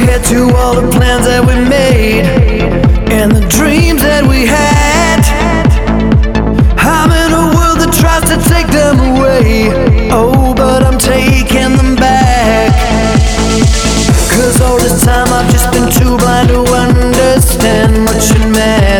forget to all the plans that we made and the dreams that we had. I'm in a world that tries to take them away. Oh, but I'm taking them back. 'Cause all this time I've just been too blind to understand what should matter.